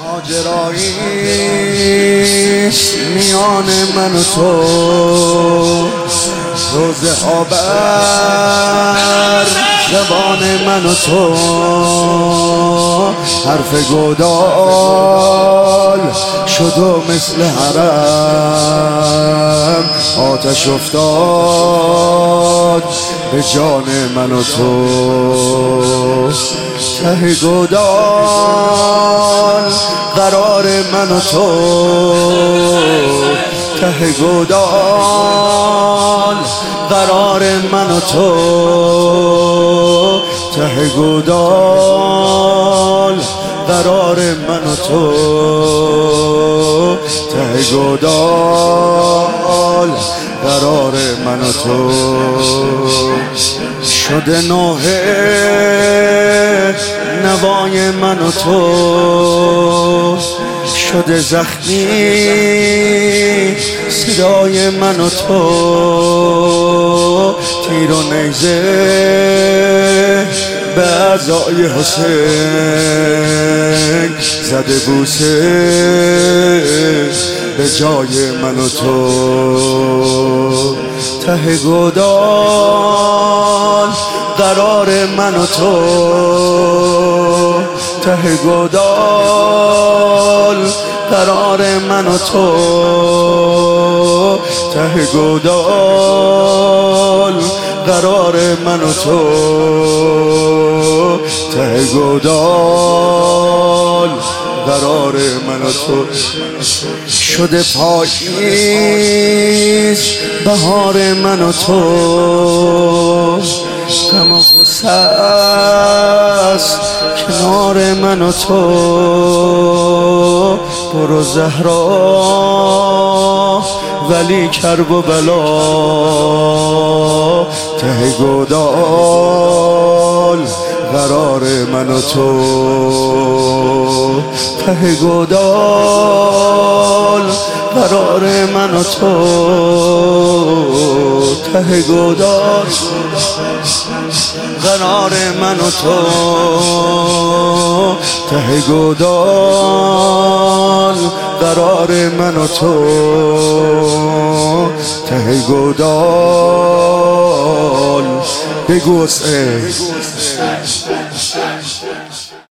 ماجراییست میان من و تو، روزه ها بر زبان من و تو، حرف گودال شد و مثل حرم آتش افتاد به جان من و تو. ته گودال قرار من و تو، ته گودال قرار من و تو، ته گودال قرار من و تو، ته گودال قرار من و تو. شده نوحه نوای من و تو، شده زخمی صدای من و تو، تیر و نیزه به اعضای حسین زده بوسه به جای من و تو. ته گودال قرار من و تو، ته گودال قرار من و تو، ته گودال قرار من و تو، ته گودال قرار من و تو. شده پاییز بهار من و تو، غم و غصه است کنار من و تو. برو زهرا ولی کرب و بلا، ته گودال قرار من و تو، ته گودال قرار من و تو، ته گودال قرار من و تو، ته گودال قرار من و تو، ته گودال. بگو